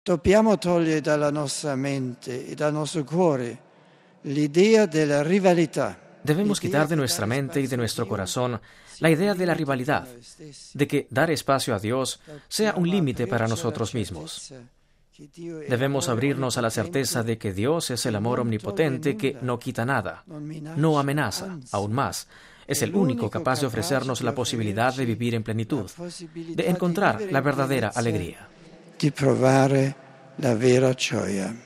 Dobbiamo togliere dalla nostra mente e dal nostro cuore l'idea della rivalità. Debemos quitar de nuestra mente y de nuestro corazón la idea de la rivalidad, de que dar espacio a Dios sea un límite para nosotros mismos. Debemos abrirnos a la certeza de que Dios es el amor omnipotente que no quita nada, no amenaza, aún más. Es el único capaz de ofrecernos la posibilidad de vivir en plenitud, de encontrar la verdadera alegría. Di provare la vera gioia.